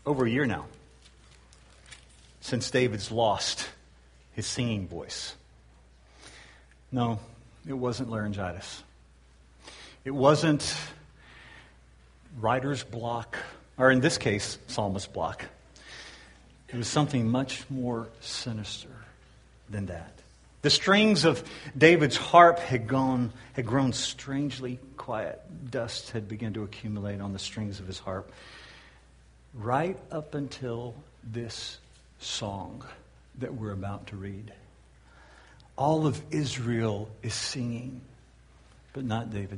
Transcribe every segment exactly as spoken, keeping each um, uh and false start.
over a year now since David's lost his singing voice. No, it wasn't laryngitis. It wasn't writer's block, or in this case, psalmist block. It was something much more sinister than that. The strings of David's harp had gone, had grown strangely quiet. Dust had begun to accumulate on the strings of his harp, right up until this song that we're about to read. All of Israel is singing, but not David.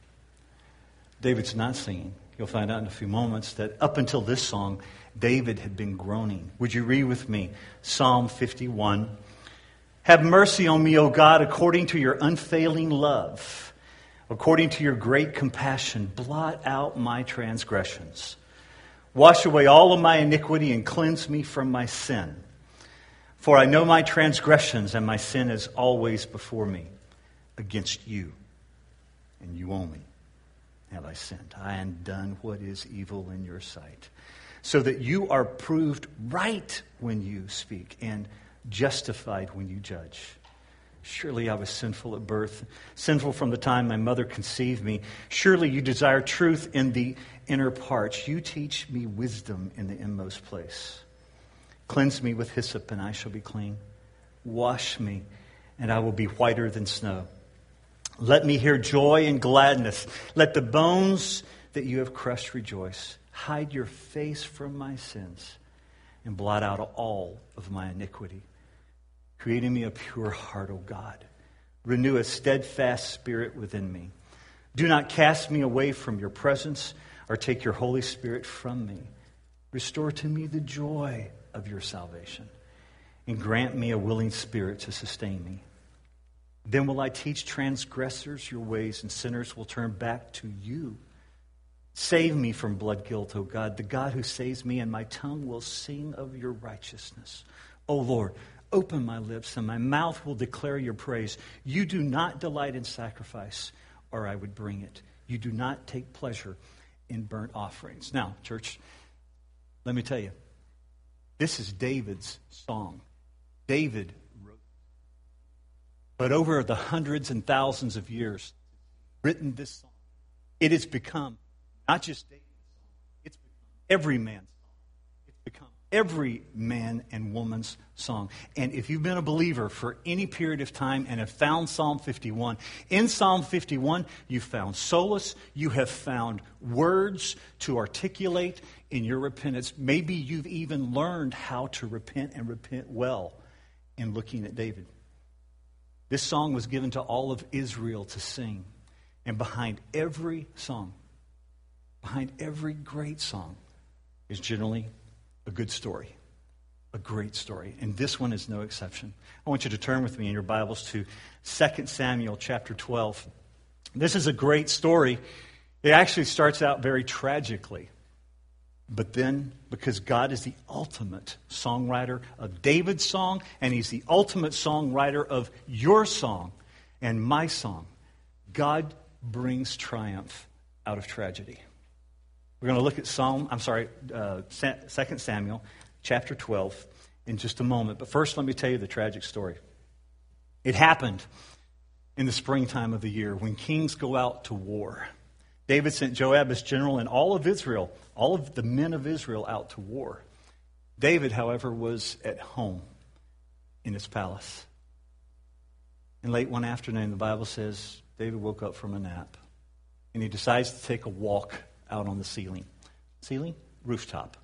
David's not singing. You'll find out in a few moments that up until this song, David had been groaning. Would you read with me Psalm fifty-one? Have mercy on me, O God, according to your unfailing love. According to your great compassion, blot out my transgressions. Wash away all of my iniquity and cleanse me from my sin. For I know my transgressions, and my sin is always before me. Against you, and you only, have I sinned. I have done what is evil in your sight, so that you are proved right when you speak, and justified when you judge. Surely I was sinful at birth, sinful from the time my mother conceived me. Surely you desire truth in the inner parts. You teach me wisdom in the inmost place. Cleanse me with hyssop, and I shall be clean. Wash me, and I will be whiter than snow. Let me hear joy and gladness. Let the bones that you have crushed rejoice. Hide your face from my sins, and blot out all of my iniquity. Create in me a pure heart, O God. Renew a steadfast spirit within me. Do not cast me away from your presence, or take your Holy Spirit from me. Restore to me the joy of your salvation, and grant me a willing spirit to sustain me. Then will I teach transgressors your ways, and sinners will turn back to you. Save me from blood guilt, O God, the God who saves me, and my tongue will sing of your righteousness. O Lord, open my lips, and my mouth will declare your praise. You do not delight in sacrifice, or I would bring it. You do not take pleasure in burnt offerings. Now, church, let me tell you, this is David's song. David wrote. But over the hundreds and thousands of years, written this song, it has become not just David's song, it's become every man's song. It's become every man and woman's song. And if you've been a believer for any period of time and have found Psalm fifty-one, in Psalm fifty-one, you've found solace, you have found words to articulate in your repentance. Maybe you've even learned how to repent and repent well in looking at David. This song was given to all of Israel to sing. And behind every song, behind every great song, is generally a good story, a great story. And this one is no exception. I want you to turn with me in your Bibles to Second Samuel chapter twelve. This is a great story. It actually starts out very tragically. But then, because God is the ultimate songwriter of David's song, and he's the ultimate songwriter of your song and my song, God brings triumph out of tragedy. We're going to look at Psalm, I'm sorry, uh, Second Samuel chapter twelve in just a moment. But first, let me tell you the tragic story. It happened in the springtime of the year when kings go out to war. David sent Joab as general and all of Israel, all of the men of Israel out to war. David, however, was at home in his palace. And late one afternoon, the Bible says, David woke up from a nap. And he decides to take a walk out on the ceiling. Ceiling? Rooftop.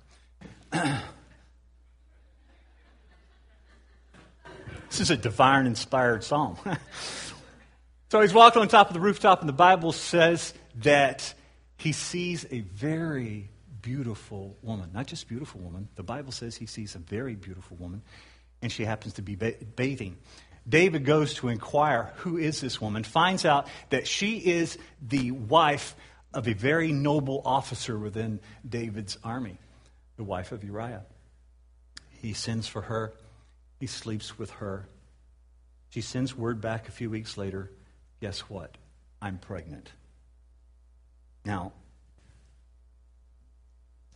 This is a divine-inspired psalm. So he's walking on top of the rooftop, and the Bible says that he sees a very beautiful woman. Not just beautiful woman. The Bible says he sees a very beautiful woman, and she happens to be ba- bathing. David goes to inquire, who is this woman? Finds out that she is the wife of a very noble officer within David's army, the wife of Uriah. He sends for her. He sleeps with her. She sends word back a few weeks later. Guess what? I'm pregnant. Now,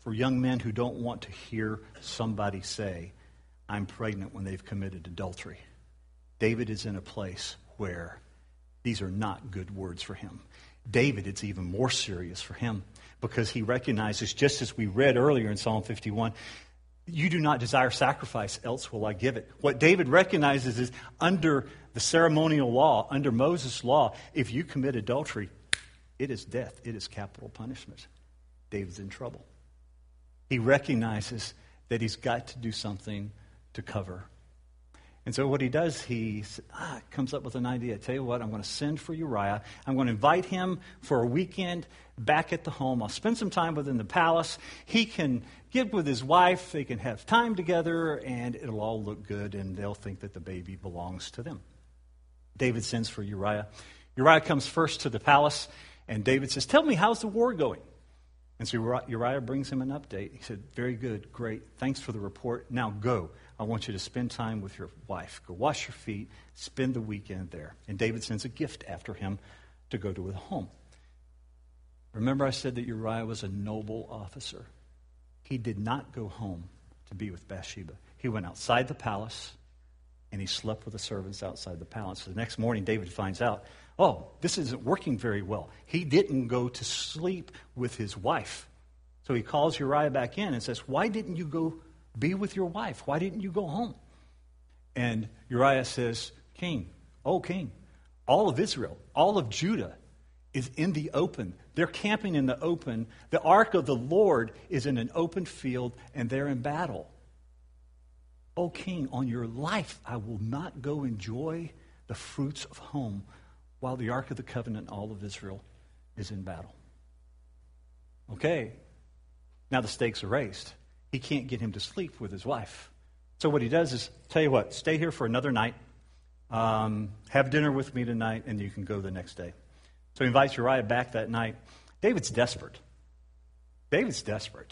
for young men who don't want to hear somebody say, I'm pregnant when they've committed adultery. David is in a place where these are not good words for him. David, it's even more serious for him because he recognizes, just as we read earlier in Psalm fifty-one, you do not desire sacrifice, else will I give it. What David recognizes is under the ceremonial law, under Moses' law, if you commit adultery, it is death. It is capital punishment. David's in trouble. He recognizes that he's got to do something to cover. And so what he does, he ah, comes up with an idea. Tell you what, I'm going to send for Uriah. I'm going to invite him for a weekend back at the home. I'll spend some time within the palace. He can get with his wife. They can have time together, and it'll all look good, and they'll think that the baby belongs to them. David sends for Uriah. Uriah comes first to the palace, and David says, tell me, how's the war going? And so Uriah brings him an update. He said, very good, great. Thanks for the report. Now go. I want you to spend time with your wife. Go wash your feet. Spend the weekend there. And David sends a gift after him to go to his home. Remember I said that Uriah was a noble officer. He did not go home to be with Bathsheba. He went outside the palace, and he slept with the servants outside the palace. So the next morning, David finds out, oh, this isn't working very well. He didn't go to sleep with his wife. So he calls Uriah back in and says, why didn't you go be with your wife? Why didn't you go home? And Uriah says, King, oh king, all of Israel, all of Judah is in the open. They're camping in the open. The ark of the Lord is in an open field, and they're in battle. O king, on your life, I will not go enjoy the fruits of home while the Ark of the Covenant, all of Israel, is in battle. Okay, now the stakes are raised. He can't get him to sleep with his wife. So what he does is, tell you what, stay here for another night, um, have dinner with me tonight, and you can go the next day. So he invites Uriah back that night. David's desperate. David's desperate.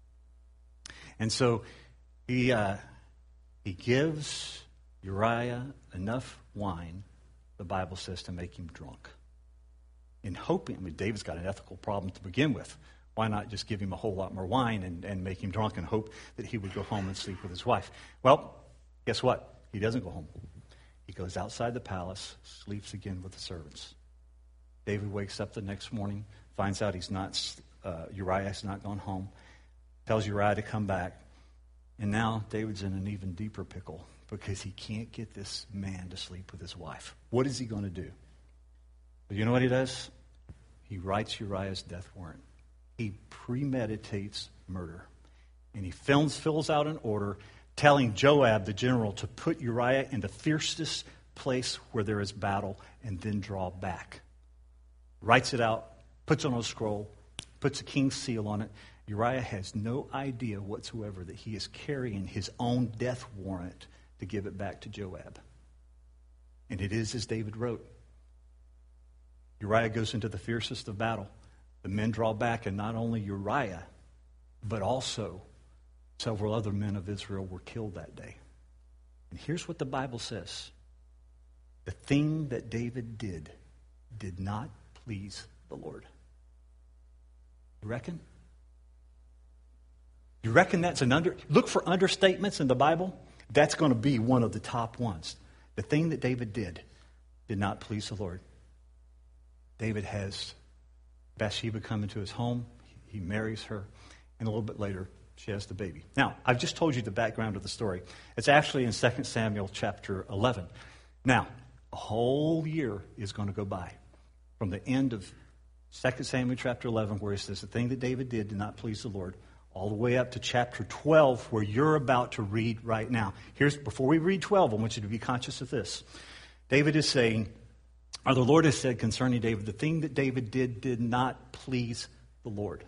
And so he... Uh, He gives Uriah enough wine, the Bible says, to make him drunk. In hoping, I mean, David's got an ethical problem to begin with. Why not just give him a whole lot more wine and, and make him drunk and hope that he would go home and sleep with his wife? Well, guess what? He doesn't go home. He goes outside the palace, sleeps again with the servants. David wakes up the next morning, finds out he's not, uh, Uriah has not gone home, tells Uriah to come back. And now David's in an even deeper pickle because he can't get this man to sleep with his wife. What is he going to do? But you know what he does? He writes Uriah's death warrant. He premeditates murder. And he fills, fills out an order telling Joab, the general, to put Uriah in the fiercest place where there is battle and then draw back. Writes it out, puts it on a scroll, puts a king's seal on it. Uriah has no idea whatsoever that he is carrying his own death warrant to give it back to Joab. And it is as David wrote. Uriah goes into the fiercest of battle. The men draw back, and not only Uriah, but also several other men of Israel were killed that day. And here's what the Bible says. The thing that David did did not please the Lord. You reckon? You reckon that's an under... Look for understatements in the Bible. That's going to be one of the top ones. The thing that David did did not please the Lord. David has Bathsheba come into his home. He marries her. And a little bit later, she has the baby. Now, I've just told you the background of the story. It's actually in Second Samuel chapter eleven. Now, a whole year is going to go by from the end of Second Samuel chapter eleven, where it says the thing that David did did not please the Lord, all the way up to chapter twelve, where you're about to read right now. Here's, before we read twelve, I want you to be conscious of this. David is saying, or the Lord has said concerning David, the thing that David did did not please the Lord.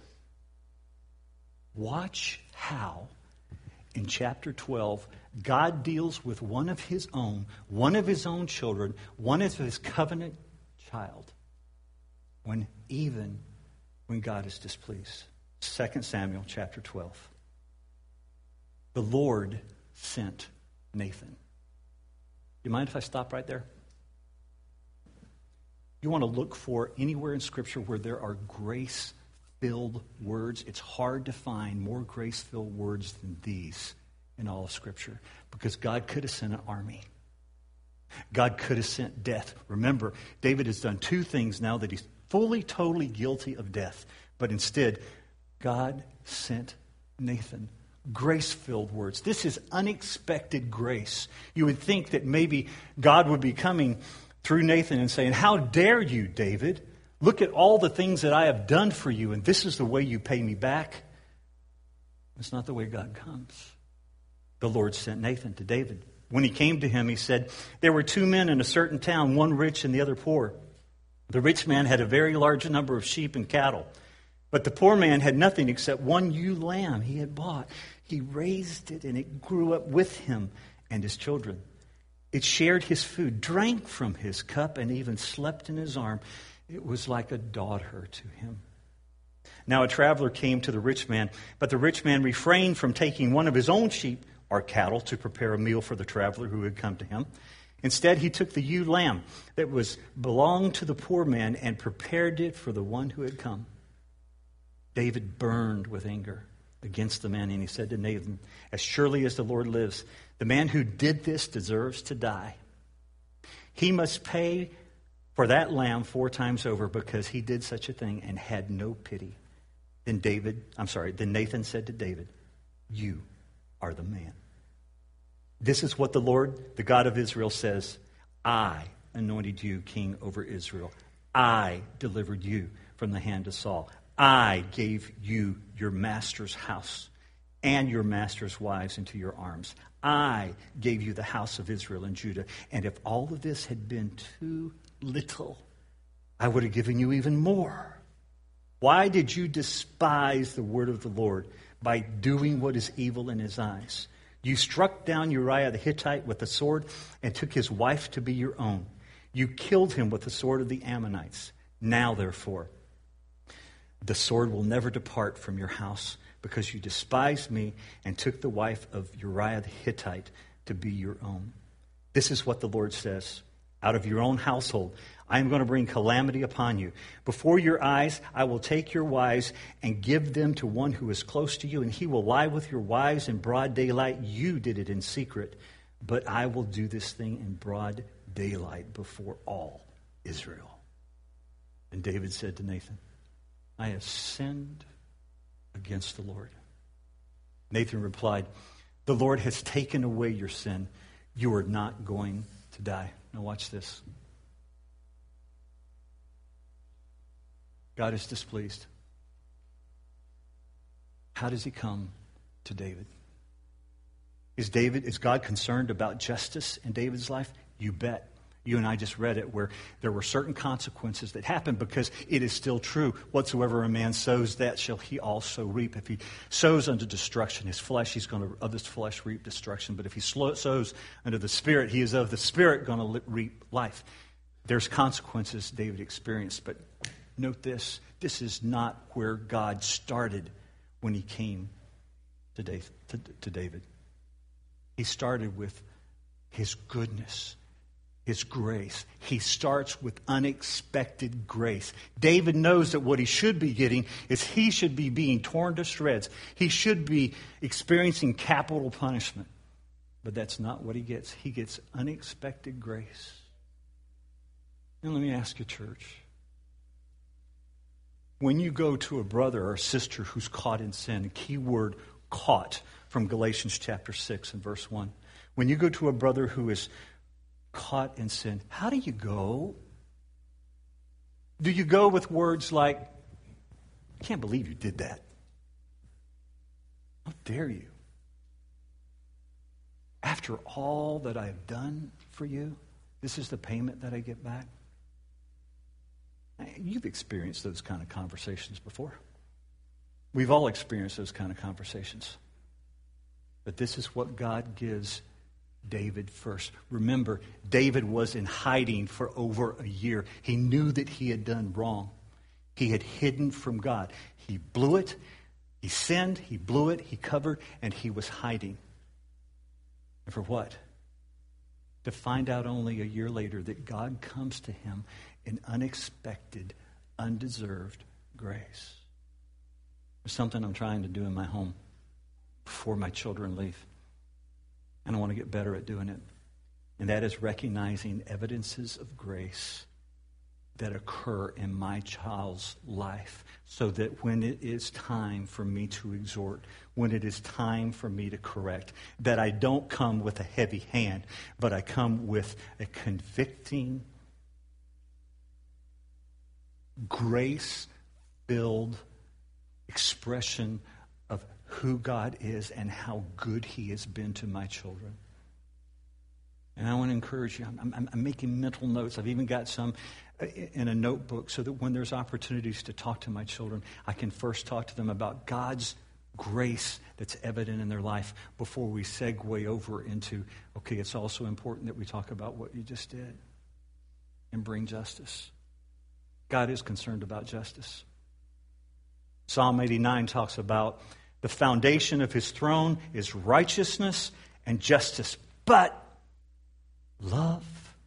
Watch how, in chapter twelve, God deals with one of his own, one of his own children, one of his covenant child, when even when God is displeased. Second Samuel chapter twelve. The Lord sent Nathan. You mind if I stop right there? You want to look for anywhere in Scripture where there are grace grace-filled words. It's hard to find more grace-filled words than these in all of Scripture, because God could have sent an army. God could have sent death. Remember, David has done two things now that he's fully, totally guilty of death. But instead, God sent Nathan. Grace-filled words. This is unexpected grace. You would think that maybe God would be coming through Nathan and saying, "How dare you, David? Look at all the things that I have done for you, and this is the way you pay me back." It's not the way God comes. The Lord sent Nathan to David. When he came to him, he said, "There were two men in a certain town, one rich and the other poor. The rich man had a very large number of sheep and cattle, but the poor man had nothing except one ewe lamb he had bought. He raised it, and it grew up with him and his children. It shared his food, drank from his cup, and even slept in his arm. It was like a daughter to him. Now a traveler came to the rich man, but the rich man refrained from taking one of his own sheep or cattle to prepare a meal for the traveler who had come to him. Instead, he took the ewe lamb that was belonged to the poor man and prepared it for the one who had come." David burned with anger against the man, and he said to Nathan, "As surely as the Lord lives, the man who did this deserves to die. He must pay for that lamb four times over, because he did such a thing and had no pity." Then David, I'm sorry, then Nathan said to David, "You are the man. This is what the Lord, the God of Israel, says. I anointed you king over Israel. I delivered you from the hand of Saul. I gave you your master's house and your master's wives into your arms. I gave you the house of Israel and Judah. And if all of this had been too little, I would have given you even more. Why did you despise the word of the Lord by doing what is evil in his eyes? You struck down Uriah the Hittite with the sword and took his wife to be your own. You killed him with the sword of the Ammonites. Now, therefore, the sword will never depart from your house, because you despised me and took the wife of Uriah the Hittite to be your own. This is what the Lord says. Out of your own household, I am going to bring calamity upon you. Before your eyes, I will take your wives and give them to one who is close to you, and he will lie with your wives in broad daylight. You did it in secret, but I will do this thing in broad daylight before all Israel." And David said to Nathan, "I have sinned against the Lord." Nathan replied, "The Lord has taken away your sin. You are not going to die." Now watch this. God is displeased. How does he come to David? Is David, is God concerned about justice in David's life? You bet. You and I just read it, where there were certain consequences that happened, because it is still true. Whatsoever a man sows, that shall he also reap. If he sows unto destruction, his flesh, he's going to, of his flesh, reap destruction. But if he sows unto the Spirit, he is of the Spirit going to reap life. There's consequences David experienced. But note this, this is not where God started when he came to David. He started with his goodness, his grace. He starts with unexpected grace. David knows that what he should be getting is he should be being torn to shreds. He should be experiencing capital punishment. But that's not what he gets. He gets unexpected grace. And let me ask you, church, when you go to a brother or a sister who's caught in sin, key word, caught, from Galatians chapter six and verse one. When you go to a brother who is caught in sin, how do you go? Do you go with words like, "I can't believe you did that. How dare you? After all that I have done for you, this is the payment that I get back"? You've experienced those kind of conversations before. We've all experienced those kind of conversations. But this is what God gives David first. Remember, David was in hiding for over a year. He knew that he had done wrong. He had hidden from God. He blew it. He sinned. He blew it. He covered. And he was hiding. And for what? To find out only a year later that God comes to him in unexpected, undeserved grace. There's something I'm trying to do in my home before my children leave. And I want to get better at doing it. And that is recognizing evidences of grace that occur in my child's life, so that when it is time for me to exhort, when it is time for me to correct, that I don't come with a heavy hand, but I come with a convicting, grace-filled expression of who God is and how good He has been to my children. And I want to encourage you. I'm, I'm, I'm making mental notes. I've even got some in a notebook so that when there's opportunities to talk to my children, I can first talk to them about God's grace that's evident in their life before we segue over into, okay, it's also important that we talk about what you just did and bring justice. God is concerned about justice. Psalm eighty-nine talks about the foundation of His throne is righteousness and justice, but love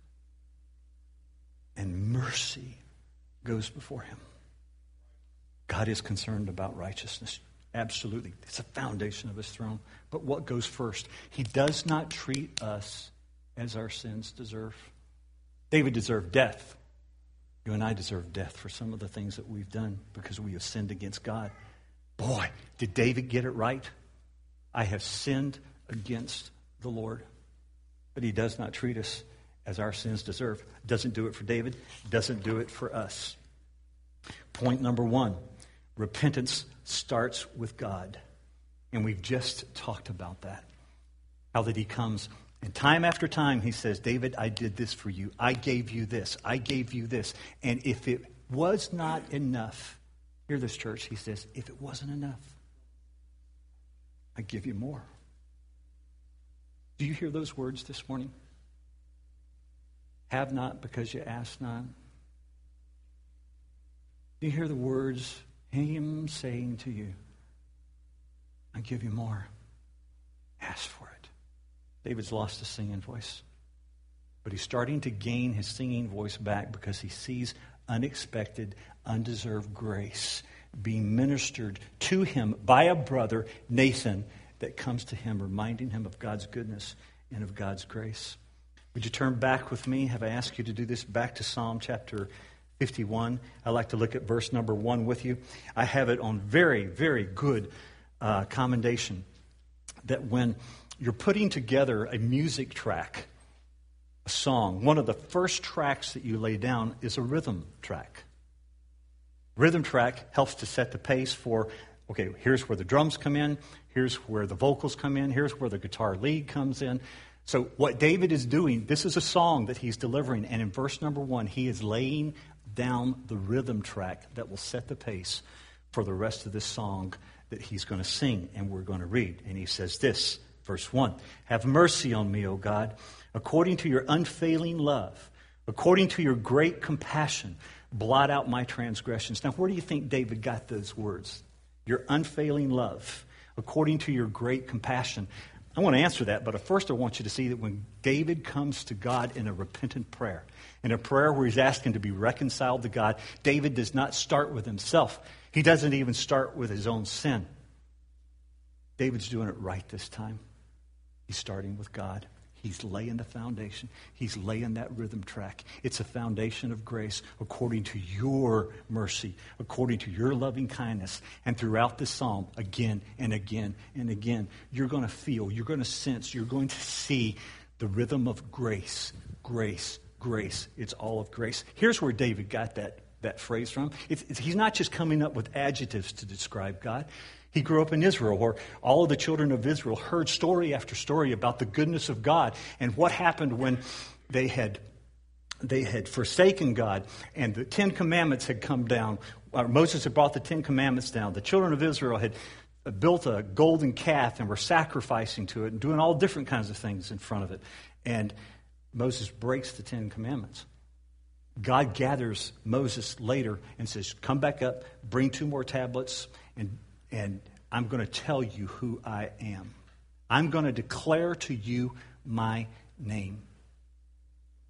and mercy goes before Him. God is concerned about righteousness. Absolutely. It's the foundation of His throne. But what goes first? He does not treat us as our sins deserve. David deserved death. You and I deserve death for some of the things that we've done because we have sinned against God. Boy, did David get it right? I have sinned against the Lord. But He does not treat us as our sins deserve. Doesn't do it for David. Doesn't do it for us. Point number one, repentance starts with God. And we've just talked about that. How that He comes, and time after time He says, David, I did this for you. I gave you this. I gave you this. And if it was not enough, hear this, church, He says, if it wasn't enough, I give you more. Do you hear those words this morning? Have not because you ask not. Do you hear the words, Him saying to you, I give you more. Ask for it. David's lost his singing voice. But he's starting to gain his singing voice back because he sees unexpected, undeserved grace being ministered to him by a brother, Nathan, that comes to him, reminding him of God's goodness and of God's grace. Would you turn back with me? Have I asked you to do this? Back to Psalm chapter fifty-one. I'd like to look at verse number one with you. I have it on very, very good uh, commendation that when you're putting together a music track, a song, one of the first tracks that you lay down is a rhythm track. Rhythm track helps to set the pace for, okay, here's where the drums come in, here's where the vocals come in, here's where the guitar lead comes in. So what David is doing, this is a song that he's delivering, and in verse number one, he is laying down the rhythm track that will set the pace for the rest of this song that he's going to sing and we're going to read. And he says this, verse one, have mercy on me, O God, according to your unfailing love, according to your great compassion, blot out my transgressions. Now, where do you think David got those words? Your unfailing love, according to your great compassion. I want to answer that, but first I want you to see that when David comes to God in a repentant prayer, in a prayer where he's asking to be reconciled to God, David does not start with himself. He doesn't even start with his own sin. David's doing it right this time. He's starting with God. He's laying the foundation. He's laying that rhythm track. It's a foundation of grace according to your mercy, according to your loving kindness. And throughout this psalm, again and again and again, you're going to feel, you're going to sense, you're going to see the rhythm of grace, grace, grace. It's all of grace. Here's where David got that, that phrase from. It's, it's, he's not just coming up with adjectives to describe God. He grew up in Israel, where all of the children of Israel heard story after story about the goodness of God and what happened when they had they had forsaken God and the Ten Commandments had come down. Uh, Moses had brought the Ten Commandments down. The children of Israel had built a golden calf and were sacrificing to it and doing all different kinds of things in front of it. And Moses breaks the Ten Commandments. God gathers Moses later and says, come back up, bring two more tablets, and And I'm going to tell you who I am. I'm going to declare to you my name.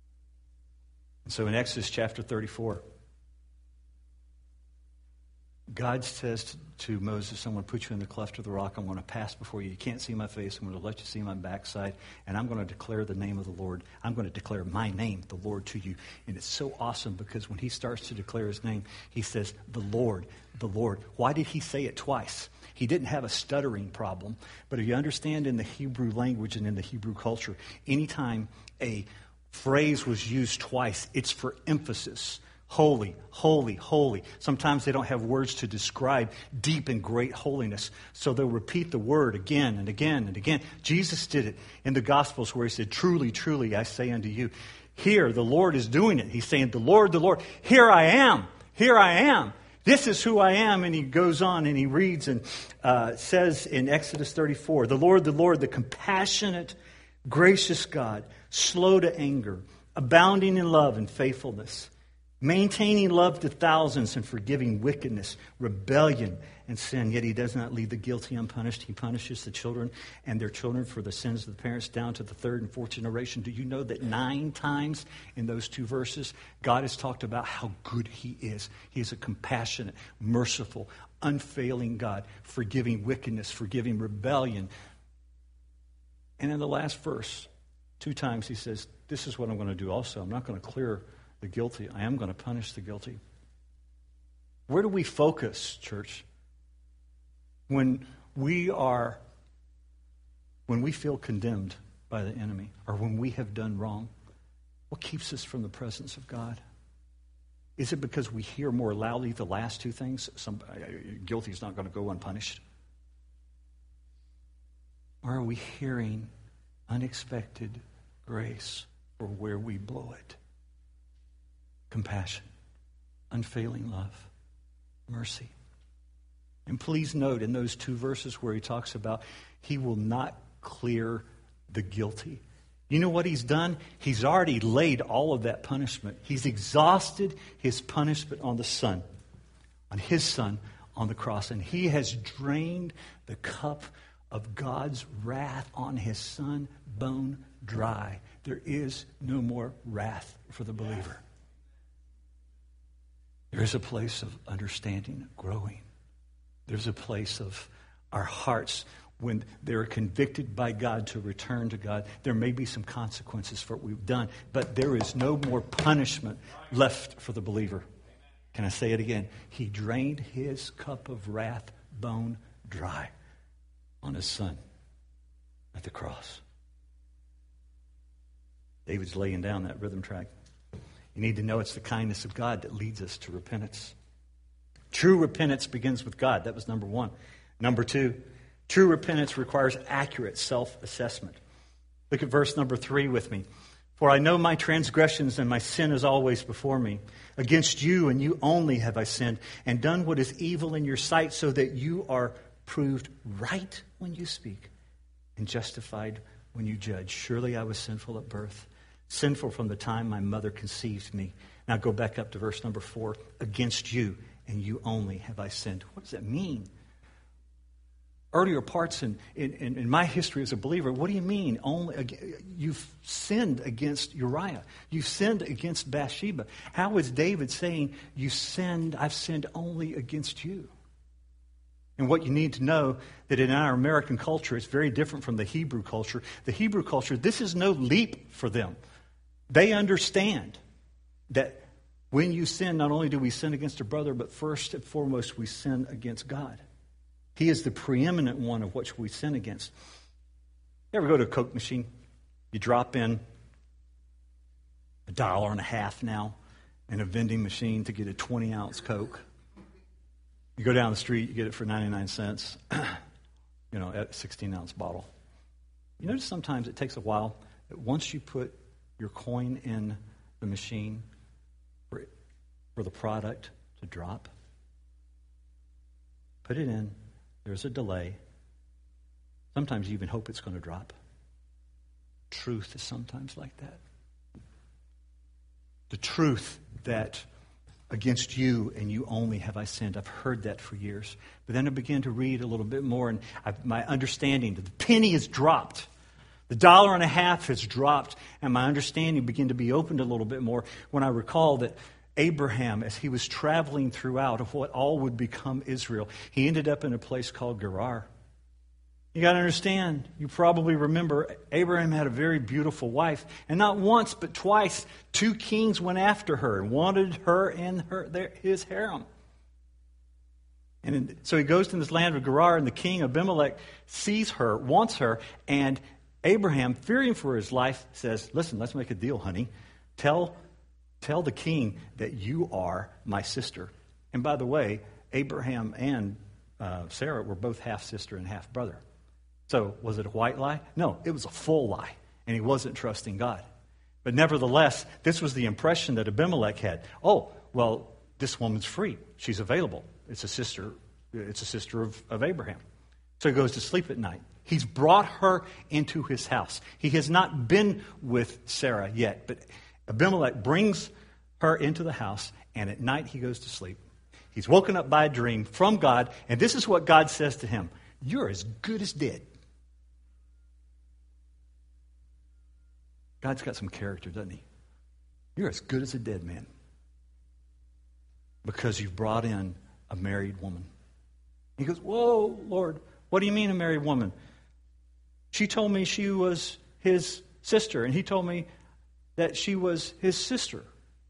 And so in Exodus chapter thirty-four, God says to, to Moses, I'm going to put you in the cleft of the rock. I'm going to pass before you. You can't see my face. I'm going to let you see my backside. And I'm going to declare the name of the Lord. I'm going to declare my name, the Lord, to you. And it's so awesome because when he starts to declare his name, he says, the Lord, the Lord. Why did he say it twice? He didn't have a stuttering problem. But if you understand in the Hebrew language and in the Hebrew culture, anytime a phrase was used twice, it's for emphasis. Holy, holy, holy. Sometimes they don't have words to describe deep and great holiness. So they'll repeat the word again and again and again. Jesus did it in the Gospels where he said, truly, truly, I say unto you. Here, the Lord is doing it. He's saying, the Lord, the Lord. Here I am. Here I am. This is who I am. And he goes on and he reads and uh, says in Exodus thirty-four, the Lord, the Lord, the compassionate, gracious God, slow to anger, abounding in love and faithfulness, maintaining love to thousands and forgiving wickedness, rebellion, and sin. Yet he does not leave the guilty unpunished. He punishes the children and their children for the sins of the parents down to the third and fourth generation. Do you know that nine times in those two verses, God has talked about how good he is? He is a compassionate, merciful, unfailing God, forgiving wickedness, forgiving rebellion. And in the last verse, two times he says, this is what I'm going to do also. I'm not going to clear the guilty. I am going to punish the guilty. Where do we focus, church? When we are, when we feel condemned by the enemy, or when we have done wrong, what keeps us from the presence of God? Is it because we hear more loudly the last two things? Some, guilty is not going to go unpunished. Or are we hearing unexpected grace for where we blow it? Compassion, unfailing love, mercy. And please note in those two verses where he talks about he will not clear the guilty. You know what he's done? He's already laid all of that punishment. He's exhausted his punishment on the Son, on his Son on the cross. And he has drained the cup of God's wrath on his Son bone dry. There is no more wrath for the believer. There's a place of understanding, growing. There's a place of our hearts when they're convicted by God to return to God. There may be some consequences for what we've done, but there is no more punishment left for the believer. Can I say it again? He drained his cup of wrath bone dry on his Son at the cross. David's laying down that rhythm track. You need to know it's the kindness of God that leads us to repentance. True repentance begins with God. That was number one. Number two, true repentance requires accurate self-assessment. Look at verse number three with me. For I know my transgressions and my sin is always before me. Against you and you only have I sinned and done what is evil in your sight, so that you are proved right when you speak and justified when you judge. Surely I was sinful at birth, sinful from the time my mother conceived me. Now go back up to verse number four. Against you and you only have I sinned. What does that mean? Earlier parts in, in, in my history as a believer, what do you mean? Only you've sinned against Uriah. You've sinned against Bathsheba. How is David saying, you sinned, I've sinned only against you? And what you need to know, that in our American culture, it's very different from the Hebrew culture. The Hebrew culture, this is no leap for them. They understand that when you sin, not only do we sin against a brother, but first and foremost, we sin against God. He is the preeminent one of which we sin against. You ever go to a Coke machine? You drop in a dollar and a half now in a vending machine to get a twenty-ounce Coke. You go down the street, you get it for ninety-nine cents, you know, at a sixteen-ounce bottle. You notice sometimes it takes a while, that once you put your coin in the machine for, for the product to drop, put it in, there's a delay. Sometimes you even hope it's going to drop. Truth is sometimes like that. The truth that against you and you only have I sinned. I've heard that for years. But then I began to read a little bit more, and I, my understanding that the penny has dropped. The dollar and a half has dropped, and my understanding began to be opened a little bit more when I recall that Abraham, as he was traveling throughout of what all would become Israel, he ended up in a place called Gerar. You got to understand, you probably remember, Abraham had a very beautiful wife. And not once, but twice, two kings went after her and wanted her in her, their, his harem. And in, so he goes to this land of Gerar, and the king Abimelech sees her, wants her, and Abraham, fearing for his life, says, listen, let's make a deal, honey. Tell, tell the king that you are my sister. And by the way, Abraham and uh, Sarah were both half-sister and half-brother. So was it a white lie? No, it was a full lie, and he wasn't trusting God. But nevertheless, this was the impression that Abimelech had. Oh, well, this woman's free. She's available. It's a sister. It's a sister of, of Abraham. So he goes to sleep at night. He's brought her into his house. He has not been with Sarah yet, but Abimelech brings her into the house, and at night he goes to sleep. He's woken up by a dream from God, and this is what God says to him. You're as good as dead. God's got some character, doesn't he? You're as good as a dead man because you've brought in a married woman. He goes, whoa, Lord, what do you mean a married woman? She told me she was his sister, and he told me that she was his sister.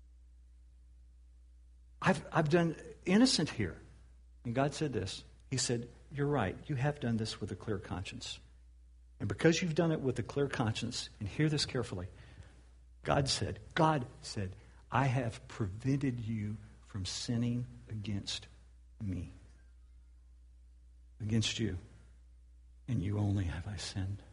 I've, I've done innocent here. And God said this. He said, you're right. You have done this with a clear conscience. And because you've done it with a clear conscience, and hear this carefully, God said, God said, I have prevented you from sinning against me. Against you. And you only have I sinned.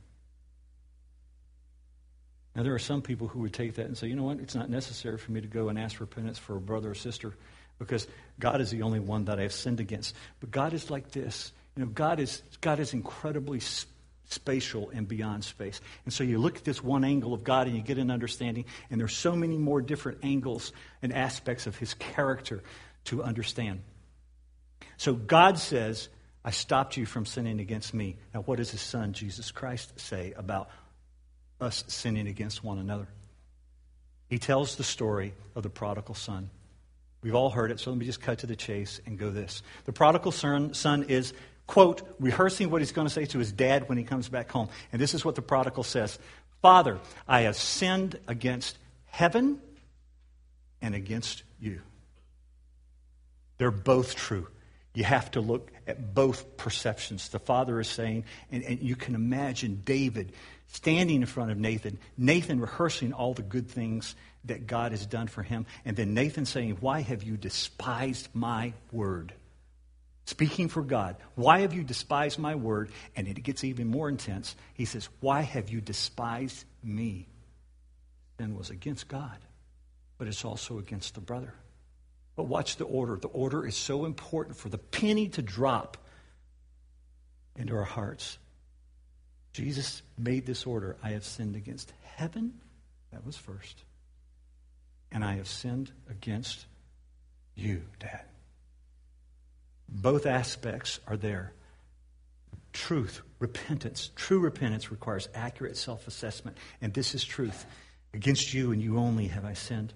Now, there are some people who would take that and say, you know what, it's not necessary for me to go and ask repentance for a brother or sister because God is the only one that I have sinned against. But God is like this. You know, God is God is incredibly spatial and beyond space. And so you look at this one angle of God and you get an understanding, and there's so many more different angles and aspects of his character to understand. So God says, I stopped you from sinning against me. Now, what does his son, Jesus Christ, say about us sinning against one another? He tells the story of the prodigal son. We've all heard it, so let me just cut to the chase and go this. The prodigal son, son is, quote, rehearsing what he's going to say to his dad when he comes back home. And this is what the prodigal says. Father, I have sinned against heaven and against you. They're both true. You have to look at both perceptions. The father is saying, and, and you can imagine David standing in front of Nathan, Nathan rehearsing all the good things that God has done for him, and then Nathan saying, why have you despised my word? Speaking for God, why have you despised my word? And it gets even more intense. He says, why have you despised me? Sin was against God, but it's also against the brother. But watch the order. The order is so important for the penny to drop into our hearts. Jesus made this order. I have sinned against heaven. That was first. And I have sinned against you, Dad. Both aspects are there. Truth, repentance. True repentance requires accurate self-assessment. And this is truth. Against you and you only have I sinned.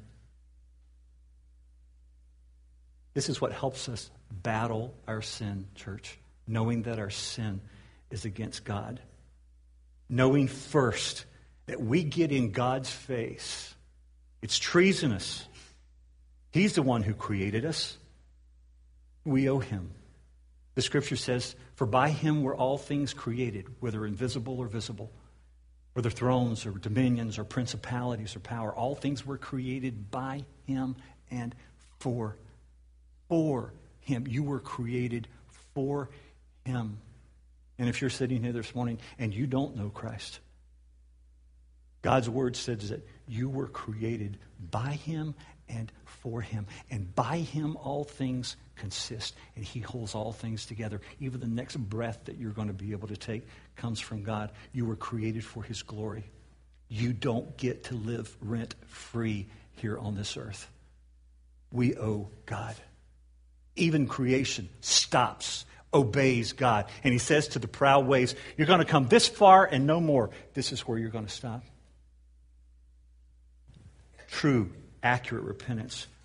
This is what helps us battle our sin, church. Knowing that our sin is against God. Knowing first that we get in God's face. It's treasonous. He's the one who created us. We owe him. The scripture says, for by him were all things created, whether invisible or visible, whether thrones or dominions or principalities or power. All things were created by him and for For him. You were created for him. And if you're sitting here this morning and you don't know Christ, God's word says that you were created by him and for him. And by him all things consist. And he holds all things together. Even the next breath that you're going to be able to take comes from God. You were created for his glory. You don't get to live rent-free here on this earth. We owe God. Even creation stops, obeys God. And he says to the proud waves, you're going to come this far and no more. This is where you're going to stop. True, accurate repentance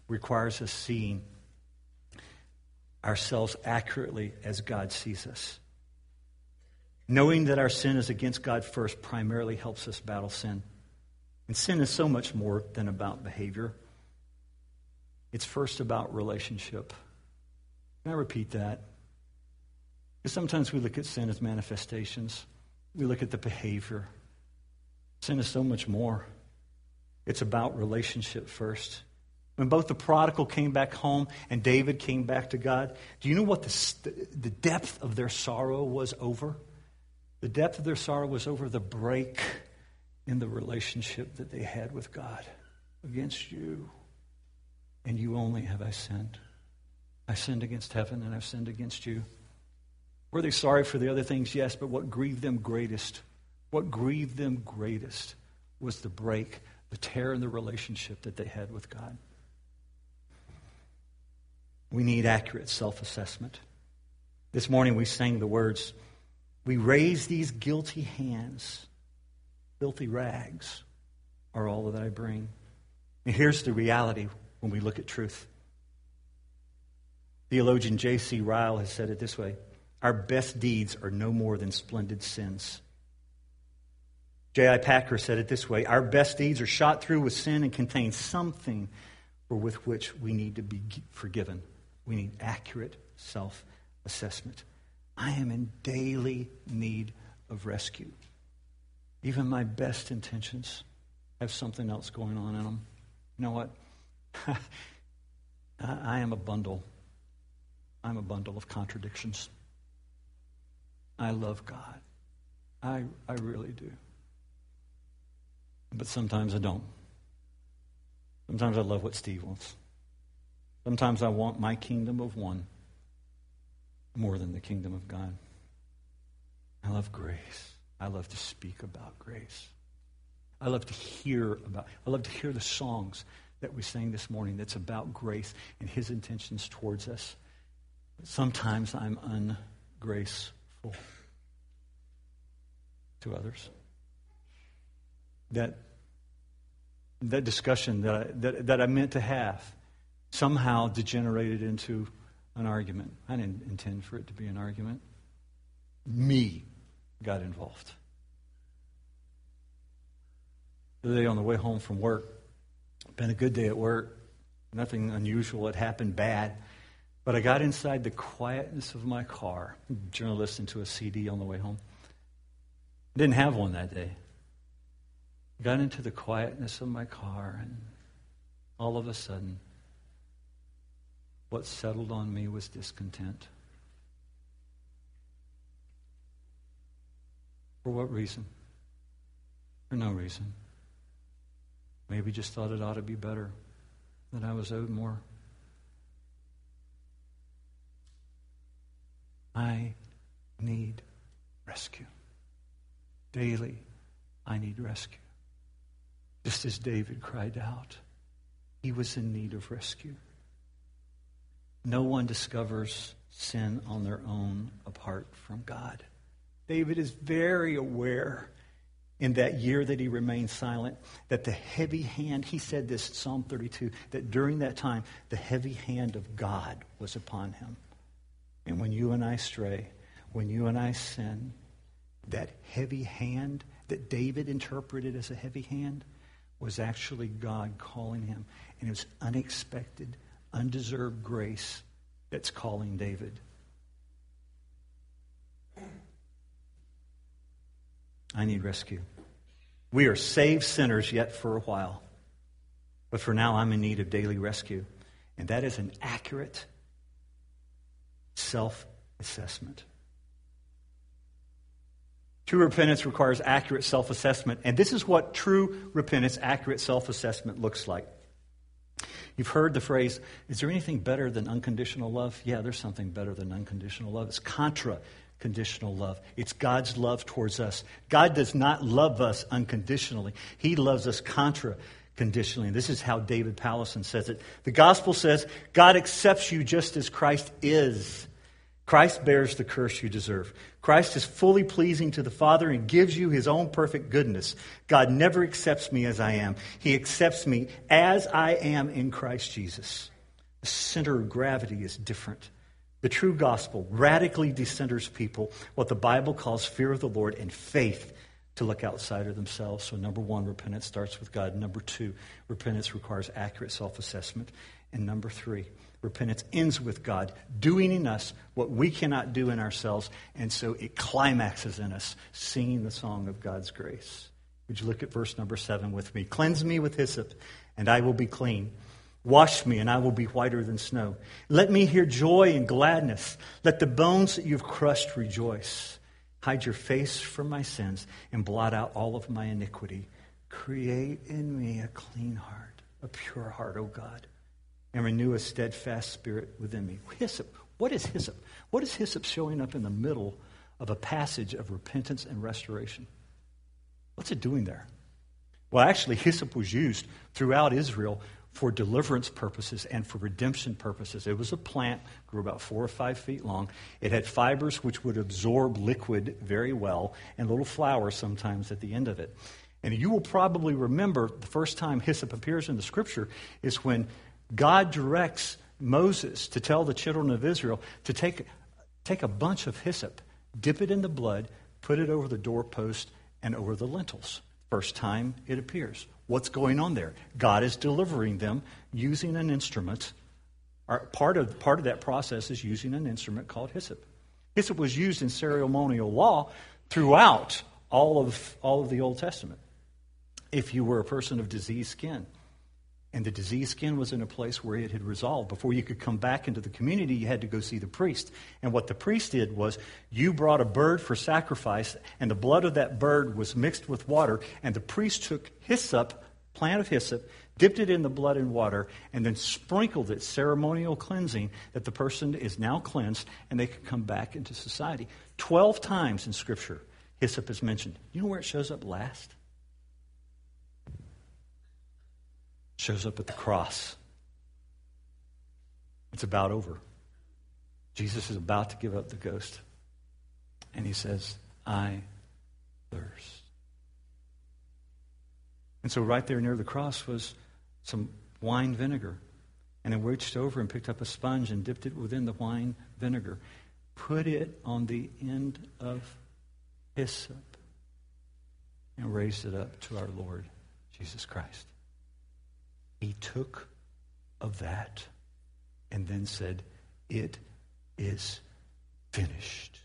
requires us seeing ourselves accurately as God sees us. Knowing that our sin is against God first primarily helps us battle sin. And sin is so much more than about behavior. It's first about relationship. Can I repeat that? Because sometimes we look at sin as manifestations. We look at the behavior. Sin is so much more. It's about relationship first. When both the prodigal came back home and David came back to God, do you know what the, the depth of their sorrow was over? The depth of their sorrow was over the break in the relationship that they had with God. Against you, and you only have I sinned. I sinned against heaven, and I've sinned against you. Were they sorry for the other things? Yes, but what grieved them greatest, what grieved them greatest was the break, the tear in the relationship that they had with God. We need accurate self-assessment. This morning we sang the words, "We raise these guilty hands, filthy rags are all that I bring." And here's the reality when we look at truth. Theologian J C Ryle has said it this way, "Our best deeds are no more than splendid sins." J I Packer said it this way, "Our best deeds are shot through with sin and contain something for with which we need to be forgiven." We need accurate self-assessment. I am in daily need of rescue. Even my best intentions have something else going on in them. You know what? I am a bundle. I'm a bundle of contradictions. I love God. I, I really do. But sometimes I don't. Sometimes I love what Steve wants. Sometimes I want my kingdom of one more than the kingdom of God. I love grace. I love to speak about grace. I love to hear about, I love to hear the songs that we sang this morning that's about grace and his intentions towards us. But sometimes I'm ungraceful to others. That, that discussion that I, that, that I meant to have somehow degenerated into an argument. I didn't intend for it to be an argument. Me got involved. The other day on the way home from work, been a good day at work. Nothing unusual had happened bad. But I got inside the quietness of my car. Generally listened to a C D on the way home. Didn't have one that day. Got into the quietness of my car, and all of a sudden, what settled on me was discontent. For what reason? For no reason. Maybe just thought it ought to be better, that I was owed more. I need rescue. Daily, I need rescue. Just as David cried out, he was in need of rescue. No one discovers sin on their own apart from God. David is very aware in that year that he remained silent that the heavy hand, he said this in Psalm thirty-two, that during that time the heavy hand of God was upon him. And when you and I stray, when you and I sin, that heavy hand that David interpreted as a heavy hand was actually God calling him. And it was unexpected, undeserved grace that's calling David. I need rescue. We are saved sinners yet for a while. But for now, I'm in need of daily rescue. And that is an accurate self-assessment. True repentance requires accurate self-assessment. And this is what true repentance, accurate self-assessment looks like. You've heard the phrase, is there anything better than unconditional love? Yeah, there's something better than unconditional love. It's contra-conditional love. It's God's love towards us. God does not love us unconditionally. He loves us contra-conditionally. And this is how David Pallison says it. The gospel says, God accepts you just as Christ is. Christ bears the curse you deserve. Christ is fully pleasing to the Father and gives you his own perfect goodness. God never accepts me as I am. He accepts me as I am in Christ Jesus. The center of gravity is different. The true gospel radically decenters people, what the Bible calls fear of the Lord and faith to look outside of themselves. So number one, repentance starts with God. Number two, repentance requires accurate self-assessment. And number three, repentance ends with God doing in us what we cannot do in ourselves, and so it climaxes in us singing the song of God's grace. Would you look at verse number seven with me? Cleanse me with hyssop, and I will be clean. Wash me, and I will be whiter than snow. Let me hear joy and gladness. Let the bones that you've crushed rejoice. Hide your face from my sins and blot out all of my iniquity. Create in me a clean heart, a pure heart, O God, and renew a steadfast spirit within me. Hyssop. What is hyssop? What is hyssop showing up in the middle of a passage of repentance and restoration? What's it doing there? Well, actually, hyssop was used throughout Israel for deliverance purposes and for redemption purposes. It was a plant, grew about four or five feet long. It had fibers which would absorb liquid very well, and little flowers sometimes at the end of it. And you will probably remember the first time hyssop appears in the Scripture is when God directs Moses to tell the children of Israel to take, take a bunch of hyssop, dip it in the blood, put it over the doorpost and over the lintels. First time it appears. What's going on there? God is delivering them using an instrument. Part of, part of that process is using an instrument called hyssop. Hyssop was used in ceremonial law throughout all of, all of the Old Testament. If you were a person of diseased skin, and the diseased skin was in a place where it had resolved. Before you could come back into the community, you had to go see the priest. And what the priest did was you brought a bird for sacrifice, and the blood of that bird was mixed with water, and the priest took hyssop, plant of hyssop, dipped it in the blood and water, and then sprinkled it, ceremonial cleansing, that the person is now cleansed, and they could come back into society. Twelve times in Scripture, hyssop is mentioned. You know where it shows up last? Shows up at the cross. It's about over. Jesus is about to give up the ghost. And he says, I thirst. And so right there near the cross was some wine vinegar. And he reached over and picked up a sponge and dipped it within the wine vinegar. Put it on the end of hyssop and raised it up to our Lord Jesus Christ. He took of that and then said, it is finished.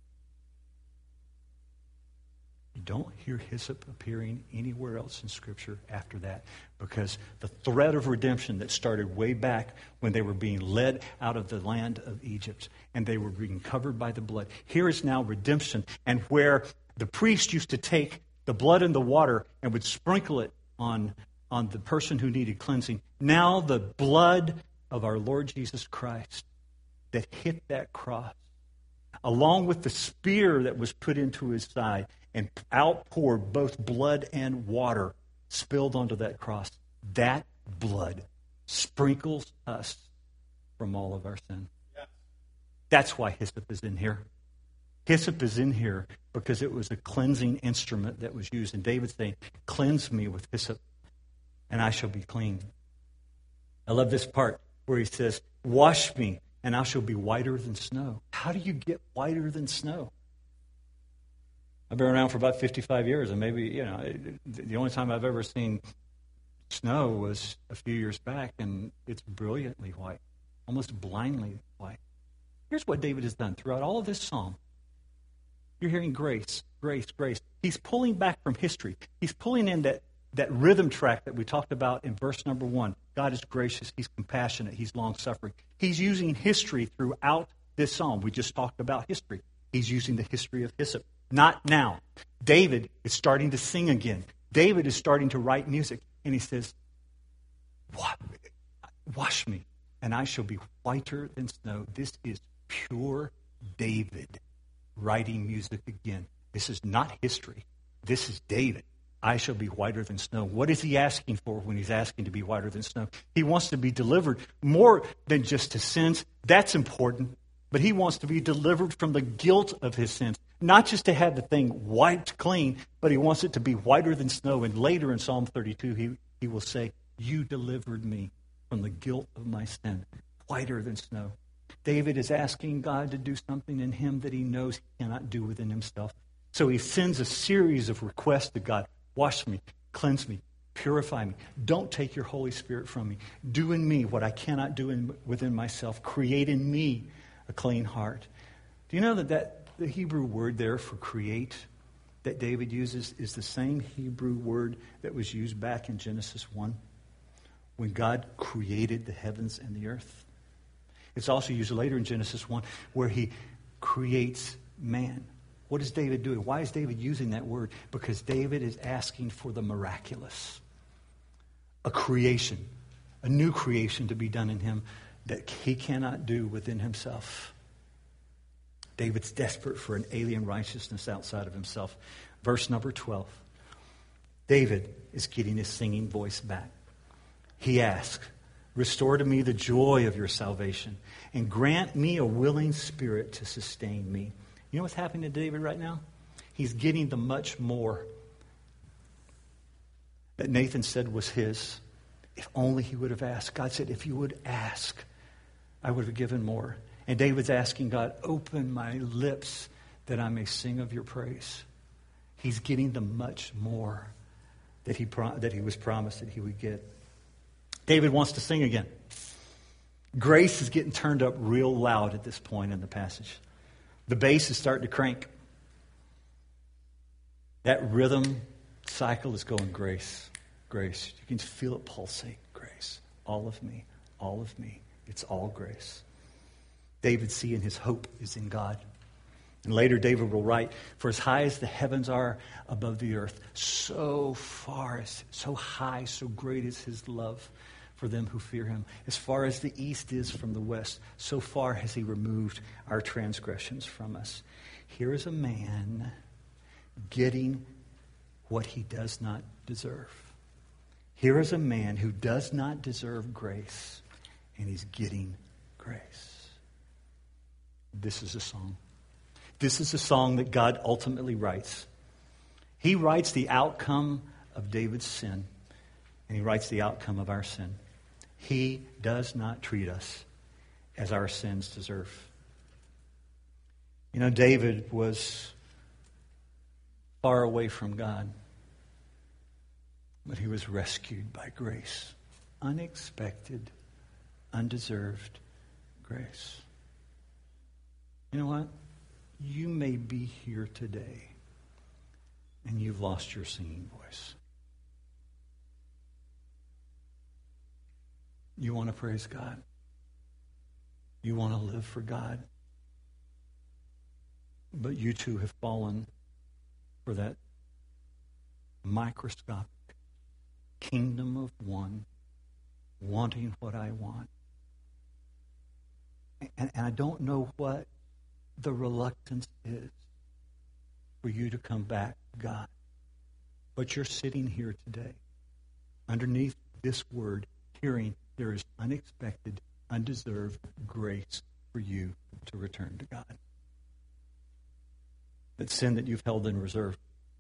You don't hear hyssop appearing anywhere else in Scripture after that, because the thread of redemption that started way back when they were being led out of the land of Egypt and they were being covered by the blood. Here is now redemption, and where the priest used to take the blood and the water and would sprinkle it on on the person who needed cleansing. Now the blood of our Lord Jesus Christ that hit that cross, along with the spear that was put into his side and outpoured both blood and water, spilled onto that cross. That blood sprinkles us from all of our sin. Yeah. That's why hyssop is in here. Hyssop is in here because it was a cleansing instrument that was used. And David's saying, cleanse me with hyssop, and I shall be clean. I love this part where he says, wash me, and I shall be whiter than snow. How do you get whiter than snow? I've been around for about fifty-five years, and maybe, you know, the only time I've ever seen snow was a few years back, and it's brilliantly white, almost blindly white. Here's what David has done throughout all of this psalm. You're hearing grace, grace, grace. He's pulling back from history. He's pulling in that That rhythm track that we talked about in verse number one. God is gracious. He's compassionate. He's long-suffering. He's using history throughout this psalm. We just talked about history. He's using the history of hyssop. Not now. David is starting to sing again. David is starting to write music. And he says, wash me, and I shall be whiter than snow. This is pure David writing music again. This is not history. This is David. I shall be whiter than snow. What is he asking for when he's asking to be whiter than snow? He wants to be delivered more than just his sins. That's important. But he wants to be delivered from the guilt of his sins. Not just to have the thing wiped clean, but he wants it to be whiter than snow. And later in Psalm thirty-two, he, he will say, you delivered me from the guilt of my sin, whiter than snow. David is asking God to do something in him that he knows he cannot do within himself. So he sends a series of requests to God. Wash me, cleanse me, purify me. Don't take your Holy Spirit from me. Do in me what I cannot do in, within myself. Create in me a clean heart. Do you know that, that the Hebrew word there for create that David uses is the same Hebrew word that was used back in Genesis one when God created the heavens and the earth? It's also used later in Genesis one where he creates man. What is David doing? Why is David using that word? Because David is asking for the miraculous. A creation, a new creation to be done in him that he cannot do within himself. David's desperate for an alien righteousness outside of himself. Verse number twelve. David is getting his singing voice back. He asks, restore to me the joy of your salvation and grant me a willing spirit to sustain me. You know what's happening to David right now? He's getting the much more that Nathan said was his. If only he would have asked. God said, if you would ask, I would have given more. And David's asking God, open my lips that I may sing of your praise. He's getting the much more that he pro- that he was promised that he would get. David wants to sing again. Grace is getting turned up real loud at this point in the passage. The bass is starting to crank. That rhythm cycle is going, grace, grace. You can feel it pulsate, grace. All of me, all of me. It's all grace. David seeing his hope is in God. And later David will write, for as high as the heavens are above the earth, so far, so high, so great is his love for them who fear him. As far as the east is from the west, so far has he removed our transgressions from us. Here is a man getting what he does not deserve. Here is a man who does not deserve grace, and he's getting grace. This is a song. This is a song that God ultimately writes. He writes the outcome of David's sin, and he writes the outcome of our sin. He does not treat us as our sins deserve. You know, David was far away from God, but he was rescued by grace. Unexpected, undeserved grace. You know what? You may be here today, and you've lost your singing voice. You want to praise God. You want to live for God. But you too have fallen for that microscopic kingdom of one, wanting what I want. And, and I don't know what the reluctance is for you to come back to God. But you're sitting here today, underneath this word, hearing there is unexpected, undeserved grace for you to return to God. That sin that you've held in reserve,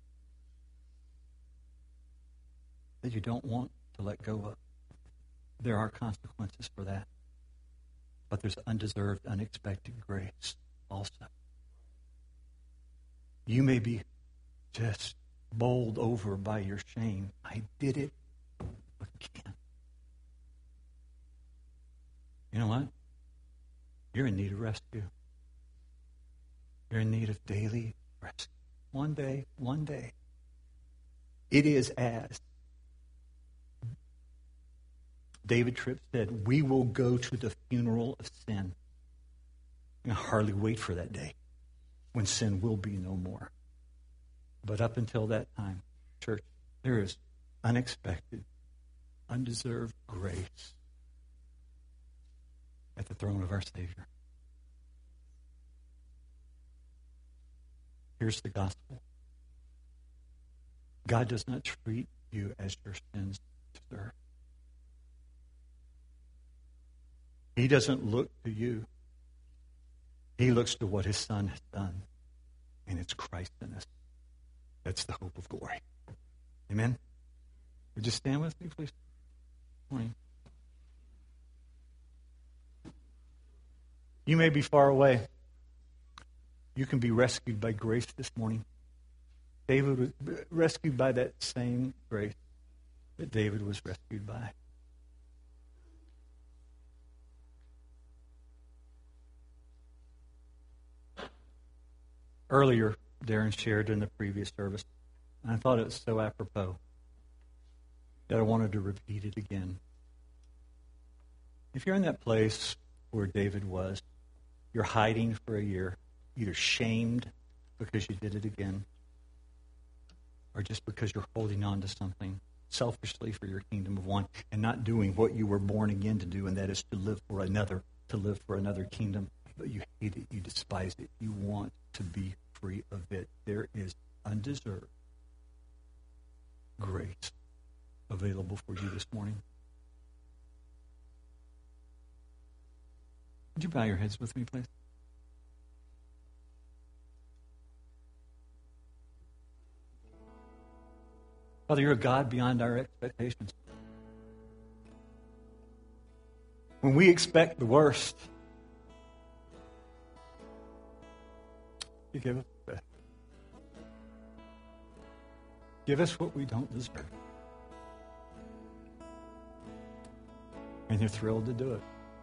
that you don't want to let go of. There are consequences for that. But there's undeserved, unexpected grace also. You may be just bowled over by your shame. I did it again. You know what? You're in need of rescue. You're in need of daily rescue. One day, one day. It is as David Tripp said, we will go to the funeral of sin. I hardly wait for that day when sin will be no more. But up until that time, church, there is unexpected, undeserved grace at the throne of our Savior. Here's the gospel. God does not treat you as your sins deserve. He doesn't look to you He looks to what his Son has done, and it's Christ in us. That's the hope of glory. Amen? Would you stand with me, please? Morning. You may be far away. You can be rescued by grace this morning. David was rescued by that same grace that David was rescued by. Earlier, Darren shared in the previous service, and I thought it was so apropos that I wanted to repeat it again. If you're in that place where David was, you're hiding for a year, either shamed because you did it again, or just because you're holding on to something selfishly for your kingdom of one and not doing what you were born again to do, and that is to live for another, to live for another kingdom. But you hate it, you despise it, you want to be free of it. There is undeserved grace available for you this morning. Would you bow your heads with me, please? Father, you're a God beyond our expectations. When we expect the worst, you give us the best. Give us what we don't deserve. And you're thrilled to do it.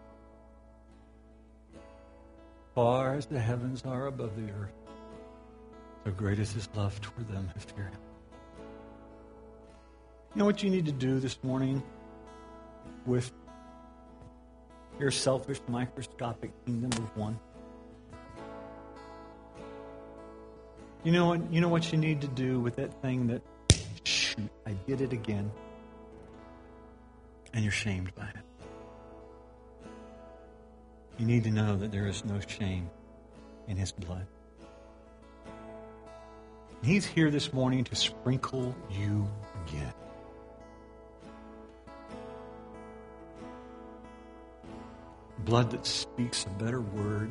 Far as the heavens are above the earth, so great is his love toward them who fear him. You know what you need to do this morning with your selfish, microscopic kingdom of one? You know what, you know what you need to do with that thing that, shoot, I did it again, and you're shamed by it. You need to know that there is no shame in his blood. He's here this morning to sprinkle you again. Blood that speaks a better word.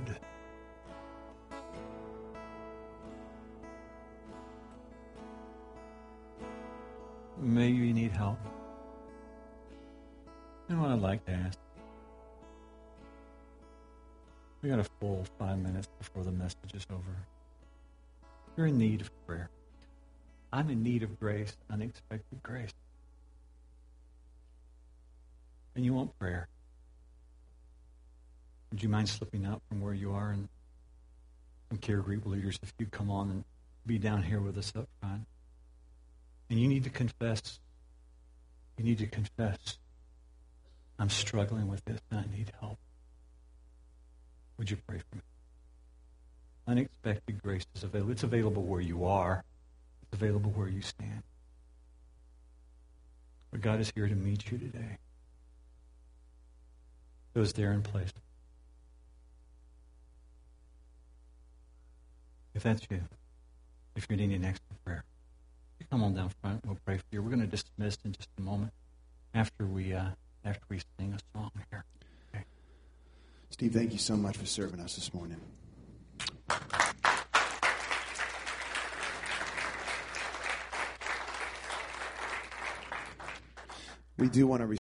Maybe you need help. You know what I'd like to ask? We got a full five minutes before the message is over. You're in need of prayer. I'm in need of grace, unexpected grace. And you want prayer. Would you mind slipping out from where you are? And some care group leaders, if you'd come on and be down here with us up front. And you need to confess. You need to confess. I'm struggling with this and I need help. Would you pray for me? Unexpected grace is available. It's available where you are. It's available where you stand. But God is here to meet you today. Those there in place. If that's you, if you're needing extra prayer, you come on down front. We'll pray for you. We're going to dismiss in just a moment after we uh, after we sing a song here. Okay. Steve, thank you so much for serving us this morning. We do want to